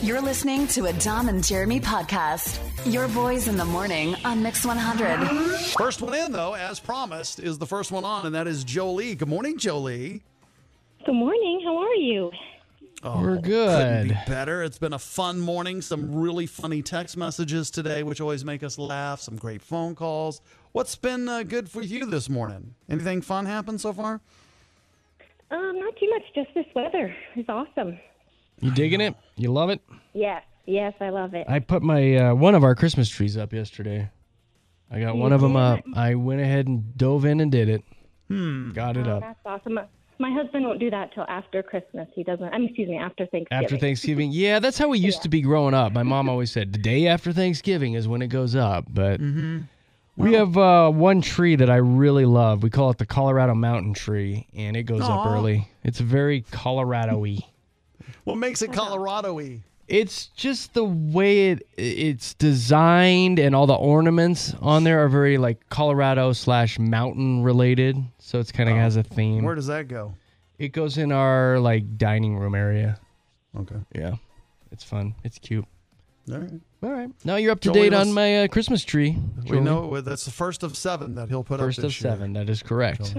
You're listening to a Dom and Jeremy podcast. Your boys in the morning on Mix 100. First one in, though, as promised, is the first one on, and that is Jolie. Good morning, Jolie. Good morning. How are you? Oh, we're good. Couldn't be better. It's been a fun morning. Some really funny text messages today, which always make us laugh. Some great phone calls. What's been good for you this morning? Anything fun happen so far? Not too much. Just this weather is awesome. You digging it? You love it? Yes, I love it. I put my one of our Christmas trees up yesterday. I got one of them up. I went ahead and dove in and did it. Got it up. That's awesome. My husband won't do that till after Christmas. He doesn't. After Thanksgiving. After Thanksgiving? Yeah, that's how we used to be growing up. My mom always said the day after Thanksgiving is when it goes up. But we have one tree that I really love. We call it the Colorado Mountain Tree, and it goes up early. It's very Colorado-y. What makes it Colorado-y? It's just the way it's designed, and all the ornaments on there are very like Colorado/mountain related. So it's kind of has a theme. Where does that go? It goes in our like dining room area. Okay. Yeah, it's fun. It's cute. All right. Now you're up to Jolie, date on my Christmas tree. We know that's the first of 7 that he'll put First up of this year. 7. That is correct.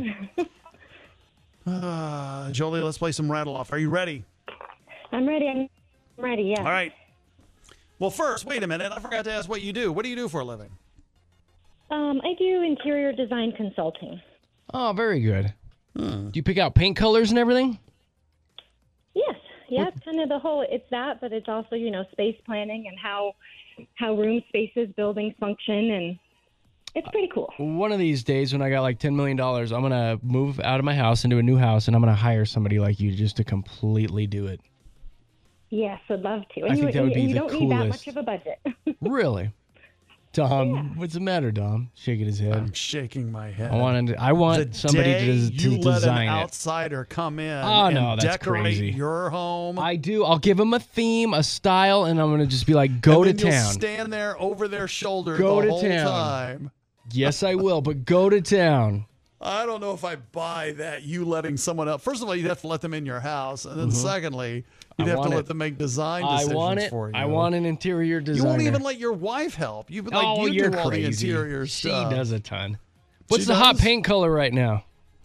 Jolie, let's play some rattle off. Are you ready? I'm ready. I'm ready. Yeah. All right. Well, first, wait a minute. I forgot to ask what you do. What do you do for a living? I do interior design consulting. Oh, very good. Do you pick out paint colors and everything? Yes. Yeah. It's kind of the whole. It's that, but it's also space planning and how room spaces, buildings function, and it's pretty cool. One of these days when I got like $10 million, I'm going to move out of my house into a new house, and I'm going to hire somebody like you just to completely do it. Yes, I'd love to. I think that would be you the don't need that coolest. much of a budget. Really? Dom, what's the matter, Dom? Shaking his head. I'm shaking my head. I want somebody day to you let design an it. outsider come in Oh, no, and that's decorate crazy. your home. I do. I'll give them a theme, a style, and I'm going to just be like, go and to then you'll town. stand there over their shoulder Go the to whole town. time. Yes, I will, but go to town. I don't know if I buy that, you letting someone else. First of all, you'd have to let them in your house. And then secondly, you'd have to want let it. them make design I decisions want it. for you. I want an interior designer. You won't even let your wife help. You you're do all crazy. the interior She stuff. does a ton. What's She the hot does? paint color right now?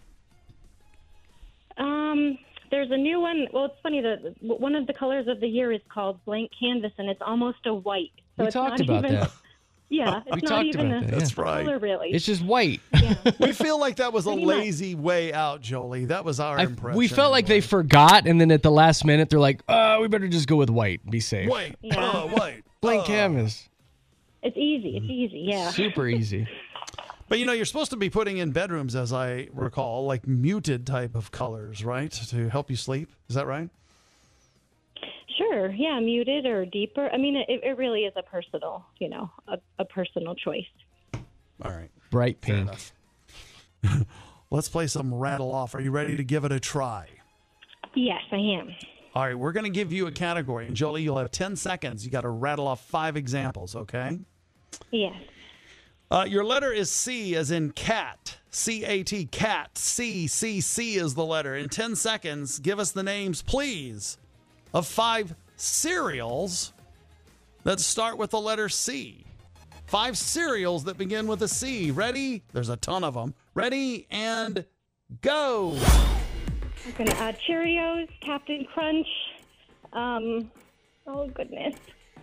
There's a new one. Well, it's funny that one of the colors of the year is called blank canvas, and it's almost a white. So We it's talked not about even, that. Yeah, it's We not talked even about a that, That's right. color, really. It's just white. We feel like that was a Pretty much. lazy way out, Jolie. That was our impression. We felt like they forgot, and then at the last minute, they're like, we better just go with white. Be safe. Wait. Yeah. Wait. Blank canvas. It's easy. It's easy. Yeah. Super easy. But, you're supposed to be putting in bedrooms, as I recall, like muted type of colors, right? To help you sleep. Is that right? Sure. Yeah, muted or deeper. I mean, it really is a personal, a personal choice. All right. Bright Fair pink. enough. Let's play some rattle off. Are you ready to give it a try? Yes, I am. All right, we're going to give you a category. And Jolie, you'll have 10 seconds. You got to rattle off 5 examples, okay? Yes. Your letter is C as in cat. C-A-T, cat. C is the letter. In 10 seconds, give us the names, please, of 5 cereals that start with the letter C. 5 cereals that begin with a C. Ready? There's a ton of them. Ready and go. I'm gonna Cheerios, Captain Crunch. Oh goodness.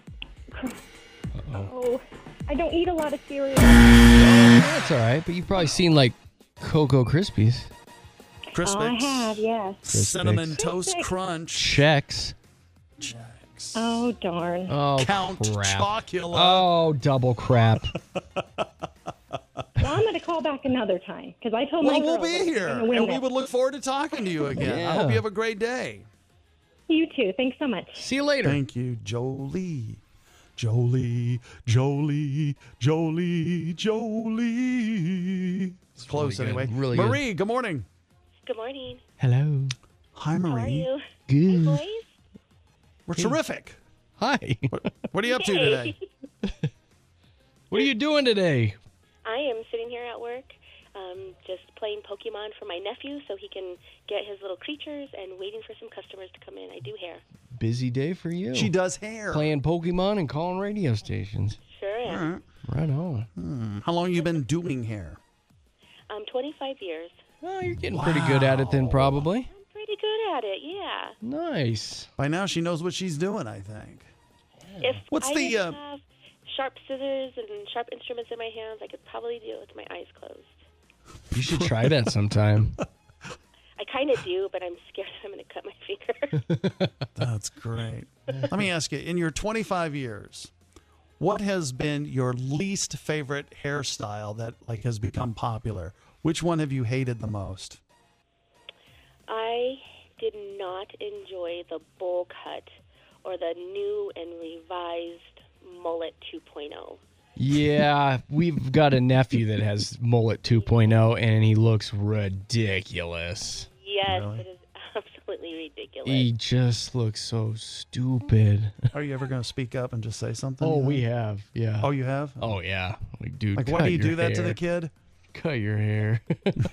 Oh, I don't eat a lot of cereal. That's all right, but you've probably seen like Cocoa Krispies. Crispix. Oh, I have, yes. Cinnamon Toast Crispix. Crunch. Chex. Chex. Oh darn. Oh, Count crap. Chocula. Oh, double crap. Well, I'm gonna call back another time because I told my Well, girl we'll be that here, I'm gonna win and we this. would look forward to talking to you again. I hope Yeah. you have a great day. You too. Thanks so much. See you later. Thank you, Jolie. Jolie, Jolie, Jolie, Jolie. It's close really good, anyway. really good. Marie, good morning. Good morning. Hello. Hi, Marie. How are you? Good. Boys? We're terrific. Hi. What are you up to today? What are you doing today? I am sitting here at work Just playing Pokemon for my nephew so he can get his little creatures and waiting for some customers to come in. I do hair. Busy day for you. She does hair. Playing Pokemon and calling radio stations. Sure am. Right on. How long have you been doing hair? 25 years. Well, you're getting pretty good at it then, probably. I'm pretty good at it, yeah. Nice. By now she knows what she's doing, I think. If What's I the, didn't have sharp scissors and sharp instruments in my hands, I could probably do it with my eyes closed. You should try that sometime. I kind of do, but I'm scared that I'm going to cut my finger. That's great. Let me ask you, in your 25 years, what has been your least favorite hairstyle that has become popular? Which one have you hated the most? I did not enjoy the bowl cut or the new and revised mullet 2.0. Yeah, we've got a nephew that has mullet 2.0, and he looks ridiculous. Yes, Really? it is absolutely ridiculous. He just looks so stupid. Are you ever going to speak up and just say something? Oh, we have, yeah. Oh, you have? Oh, yeah. Like, dude, Like, cut why do you your do that to hair. the kid? Cut your hair.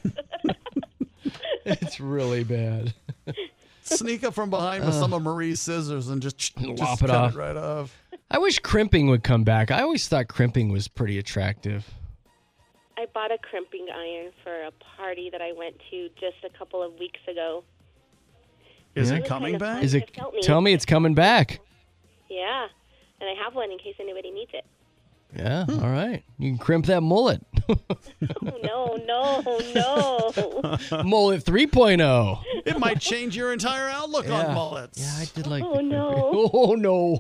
It's really bad. Sneak up from behind with some of Marie's scissors and just Lop cut it off. it right off. I wish crimping would come back. I always thought crimping was pretty attractive. I bought a crimping iron for a party that I went to just a couple of weeks ago. Is Yeah. it coming Kind of back? fun. Is it? Just help me. Tell me it's coming back. Yeah, and I have one in case anybody needs it. Yeah, all right. You can crimp that mullet. Oh, no. Mullet 3.0. It might change your entire outlook on mullets. Yeah, I did like Oh, the no. Oh, no.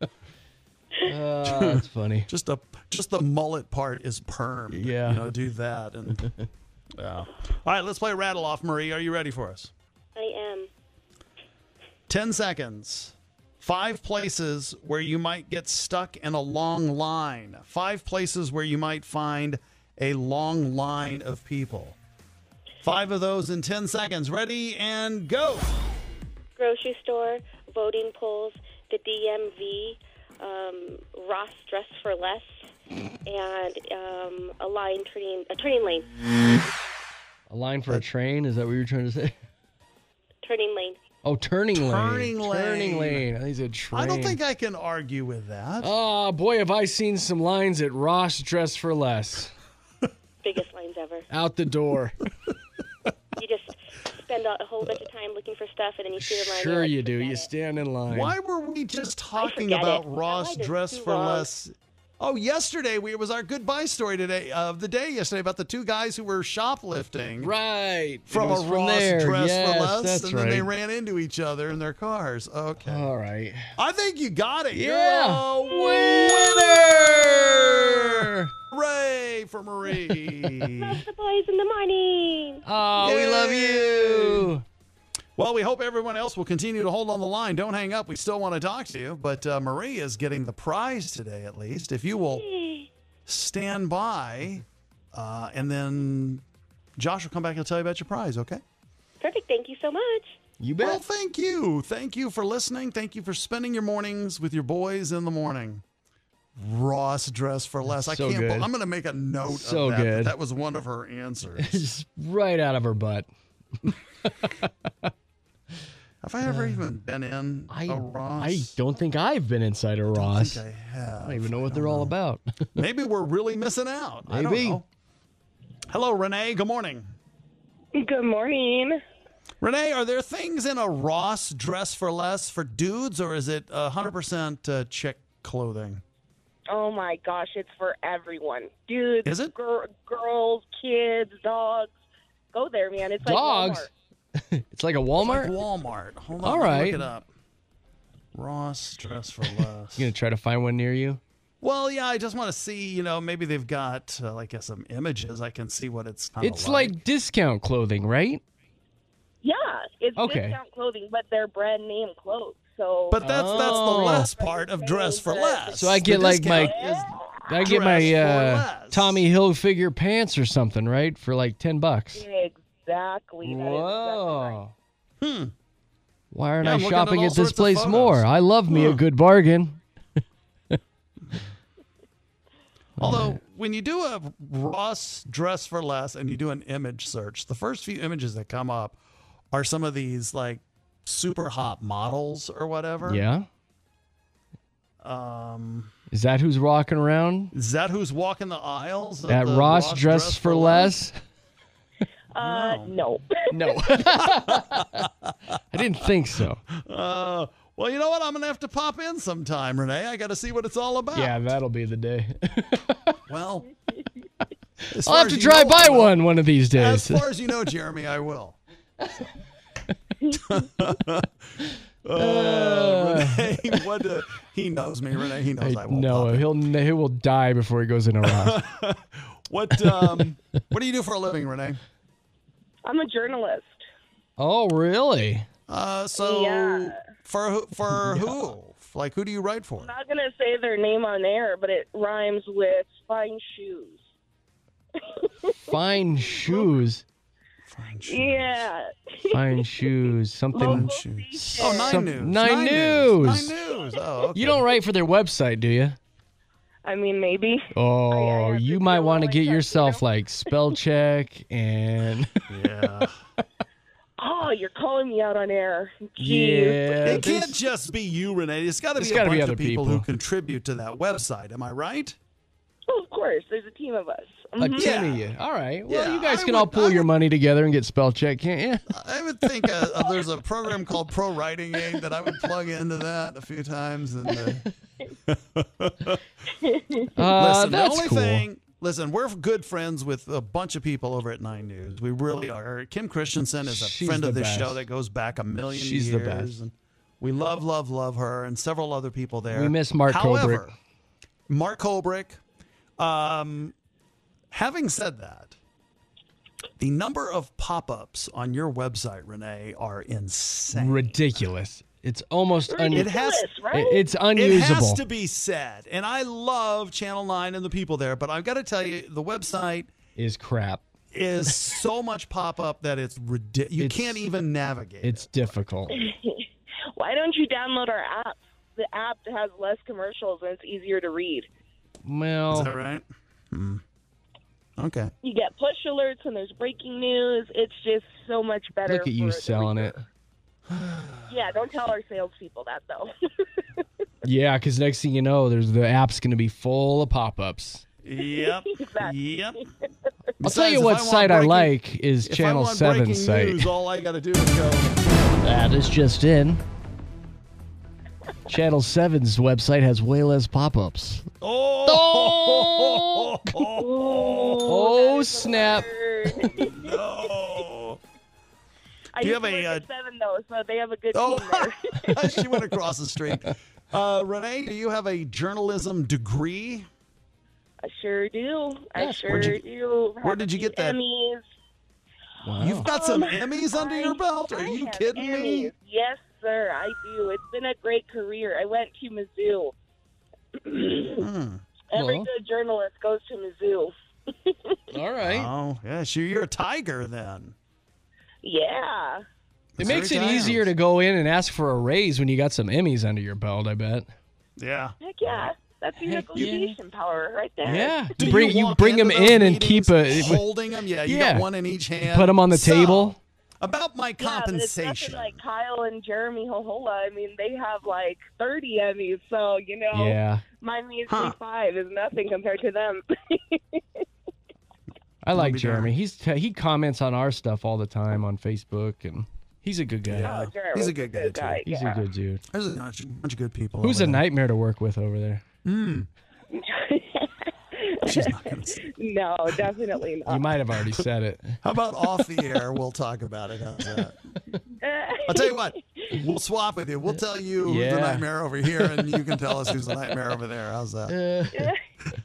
That's funny. Just the mullet part is perm. Yeah. Do that. And yeah. All right, let's play Rattle Off. Marie, are you ready for us? I am. 10 seconds. 5 places where you might get stuck in a long line. 5 places where you might find a long line of people. 5 of those in 10 seconds. Ready and go. Grocery store, voting polls, the DMV, Ross Dress for Less, and a turning lane. A line for a train? Is that what you were trying to say? Turning lane. Oh, turning lane. Turning lane. Turning lane. I think it's a train. I don't think I can argue with that. Oh, boy, have I seen some lines at Ross Dress for Less. Biggest lines ever. Out the door. You just spend a whole bunch of time looking for stuff, and then you see the line. Sure you're like, you do. forget You it. stand in line. Why were we just talking forget about it. Ross That line is Dress too for long. Less? Oh, yesterday it was our goodbye story today of the day yesterday about the 2 guys who were shoplifting Right. from It was a Ross there. Dress Yes, for Less, that's and then they right. ran into each other in their cars. Okay, All right. I think you got it. Yeah. You're a winner! Hooray for Marie! Love the boys in the morning. Oh, we love you. Well, we hope everyone else will continue to hold on the line. Don't hang up. We still want to talk to you. But Marie is getting the prize today, at least. If you will stand by, and then Josh will come back and tell you about your prize, okay? Perfect. Thank you so much. You Well, bet. thank you. Thank you for listening. Thank you for spending your mornings with your boys in the morning. Ross Dress for Less. I So can't. good. I'm going to make a note So of that. good. That was one of her answers. Just right out of her butt. Have I ever even been in I a Ross? I don't think I've been inside a I Ross. think I have. I don't even know what they're all about. Maybe we're really missing out. I don't Maybe. know. Hello, Renee. Good morning. Good morning. Renee, are there things in a Ross Dress for Less for dudes, or is it 100% chick clothing? Oh my gosh, it's for everyone. Dudes, Is it? girls, kids, dogs. Go there, man. It's like Dogs? Walmart. It's like a Walmart. Like Walmart. Hold on. All let me right. Look it up. Ross Dress for Less. You gonna try to find one near you? Well, yeah, I just want to see, maybe they've got some images. I can see what it's kind of It's like discount clothing, right? Yeah, it's Okay. discount clothing, but they're brand name clothes. So But that's the Oh. less part of Dress for Less. So I get The like my- discount is I get Dress my for less. Tommy Hilfiger pants or something, right? For like $10. exactly. That is Whoa. Hmm. Why aren't Yeah, I I'm looking at shopping all at this sorts of place photos. more? I love me a Huh. good bargain. Although when you do a Ross Dress for Less and you do an image search, the first few images that come up are some of these like super hot models or whatever. Yeah. Is that who's walking around Is that who's walking the aisles? Of at the Ross Dress for Less? No. No. I didn't think so. Well, you know what? I'm going to have to pop in sometime, Renee. I got to see what it's all about. Yeah, that'll be the day. Well, I'll have to drive by one of these As days. far as you know, Jeremy, I will. Renee, he knows me, Renee. He knows I won't. No, he will die before he goes in a Ross. What do you do for a living, Renee? I'm a journalist. Oh, really? So Yeah. for who? Like, who do you write for? I'm not going to say their name on air, but it rhymes with fine shoes. Fine shoes. Yeah. Fine shoes. Something. Local shoes. station. Oh, Nine Some- News. Nine News. Nine News. Oh, okay. You don't write for their website, do you? I mean, maybe. Oh, have you to might do want to like get that, yourself you know? like spell check and Yeah. Oh, you're calling me out on air. Jeez. yeah. It can't just be you, Renee. It's got to There's be a gotta bunch be of other people who people. contribute to that website. Am I right? Oh, of course. There's a team of us. A Mhm. team of you. All right. Well, Yeah, you guys I can all would- pull I your would- money together and get spell check, can't you? I would think there's a program called Pro Writing Aid that I would plug into that a few times. And listen, the that's only cool. thing. Listen, we're good friends with a bunch of people over at Nine News. We really are. Kim Christensen is a She's friend of the this best. show that goes back a million She's years. the best. And we love her and several other people there. We miss Mark However, Kobrick. Mark Kobrick. Having said that, the number of pop-ups on your website, Renee, are insane. Ridiculous. It's almost It has- right? it's It unusable. has to be said. And I love Channel 9 and the people there, but I've got to tell you, the website Is crap. is so much pop-up that it's ridiculous. You It's- can't even navigate. It's difficult. Why don't you download our app? The app has less commercials and it's easier to read. Is Well, that right? Okay. You get push alerts when there's breaking news. It's just so much better. look at you for the selling it. reader. Yeah, don't tell our salespeople that, though. Yeah, because next thing you know, the app's going to be full of pop-ups. Yep. Exactly. Yep. I'll tell you what site I like is Channel 7's site. News, all I got to do is go. That is just in. Channel 7's website has way less pop-ups. Oh! Oh, snap. No. I Do you used have to a, work at 7, though, so they have a good Oh, team there. she went across the street. Renee, do you have a journalism degree? I sure do. I Yes, sure where'd you- do. where did you get that? Emmys. Wow. You've got some Emmys under your belt? Are I you have kidding me? Emmys. Yes, sir, I do. It's been a great career. I went to Mizzou. Every Well. good journalist goes to Mizzou. All right. Oh, yeah, sure. You're a tiger then. Yeah. It makes it Three times. easier to go in and ask for a raise when you got some Emmys under your belt, I bet. Yeah. Heck yeah. That's your Heck yeah. negotiation power right there. Yeah. Do You walk bring into them those in and meetings keep a holding them. Yeah, you got Yeah. one in each hand. put them on the So, table. About my Yeah, but it's compensation. nothing like Kyle and Jeremy Hohola. I mean, they have like 30 Emmys, so, you know, Yeah. my measly Huh. 5 is nothing compared to them. I like be Jeremy. He comments on our stuff all the time on Facebook, and he's a good guy. Yeah. Oh, Jeremy's He's a good guy, too. He's yeah. a good dude. There's a bunch of good people. Who's over a there. nightmare to work with over there? She's not going to say. No, definitely You not. might have already said it. How about off the air? We'll talk about it. How's that? I'll tell you what. We'll swap with you. We'll tell you who's the Yeah. nightmare over here, and you can tell us who's the nightmare over there. How's that?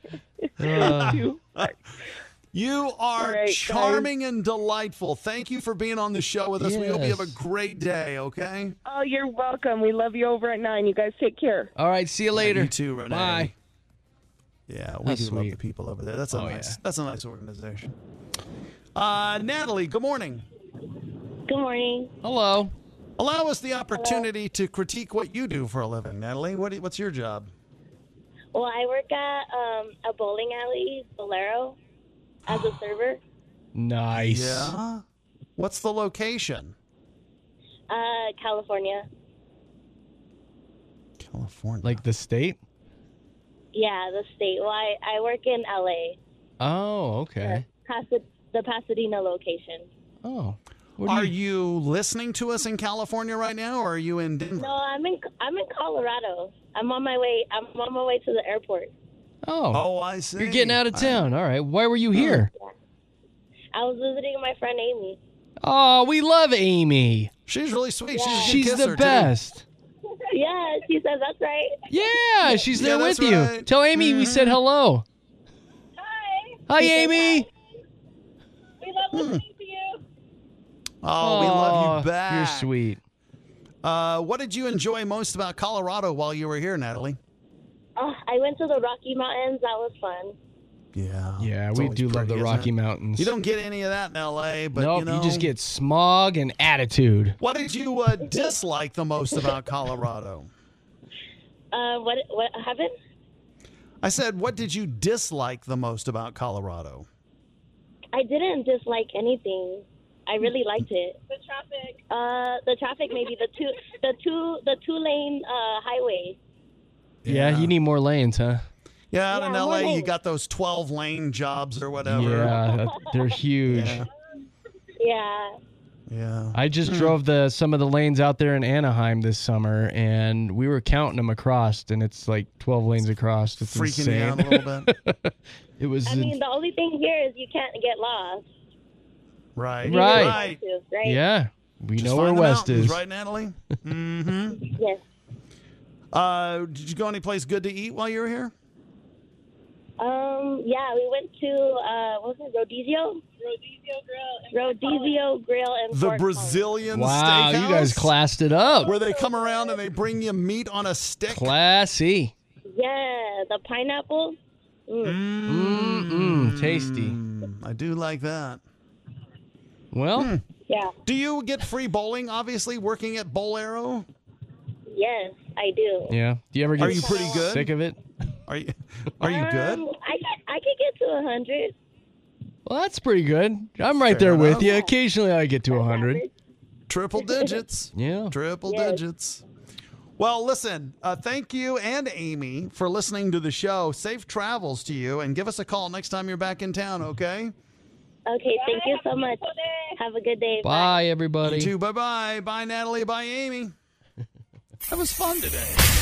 You are All right, guys. charming and delightful. Thank you for being on the show with us. We hope you have a Yes. great day, okay? Oh, you're welcome. We love you over at 9. You guys take care. All right, see you later. You too, Renee. Bye. Yeah, we That's do love sweet. the people over there. That's a Oh, nice. yeah. That's a nice organization. Natalie, good morning. Good morning. Hello. Allow us the opportunity to critique what you do for a living, Natalie. What's your job? Well, I work at a bowling alley, Bolero, as a server. Nice. Yeah. What's the location? California. California. Like the state? Yeah, the state. Well, I work in LA. Oh, okay. The Pasadena location. Oh. What Are do you... you listening to us in California right now, or are you in Denver? No, I'm in Colorado. I'm on my way to the airport. Oh. I see. You're getting out of town. All right. Why were you here? I was visiting my friend Amy. Oh, we love Amy. She's really sweet. Yeah. She's She's the best. Yeah, she says that's right. Yeah, she's there Yeah, with that's you. right. Tell Amy we said hello. Hi. Hi, Amy. We love listening to you. Oh, we love you Aw, back. You're sweet. What did you enjoy most about Colorado while you were here, Natalie? I went to the Rocky Mountains. That was fun. Yeah. Yeah, It's we always do love pretty, the isn't Rocky it? Mountains. You don't get any of that in L.A., but nope, you know. just get smog and attitude. What did you dislike the most about Colorado? What happened? I said, what did you dislike the most about Colorado? I didn't dislike anything. I really liked it. The traffic, maybe the two lane highway. Yeah, you need more lanes, huh? Yeah, out in Yeah, L.A., more you lanes. got those 12-lane jobs or whatever. Yeah, they're huge. Yeah. Yeah. Yeah. I just drove some of the lanes out there in Anaheim this summer, and we were counting them across, and it's like 12 lanes across. It's Freaking insane. you out a little bit. It was. I mean, the only thing here is you can't get lost. Right. Right. You want to, right? Yeah, we Just know where find the West mountains, is. right, Natalie? Mm-hmm. Yes. Did you go any place good to eat while you were here? Yeah, we went to what was it, Rodizio Grill and The Fort Brazilian Wow, steakhouse? you guys classed it up. Where they come around and they bring you meat on a stick? Classy. Collins. Yeah, the pineapple. Tasty. I do like that. Well, Yeah. Do you get free bowling, obviously, working at Bolero? Yes, I do. yeah. Do you ever get Are you pretty good? sick of it? Are you good? I could get to 100. Well, that's pretty good. I'm right there with enough. you. Occasionally, I get to 100. Triple digits. Yeah. Triple Yes. digits. Well, listen, thank you and Amy for listening to the show. Safe travels to you, and give us a call next time you're back in town, okay? Okay, thank you so much. Have a good day. Bye, everybody. You too. Bye-bye. Bye, Natalie. Bye, Amy. That was fun today.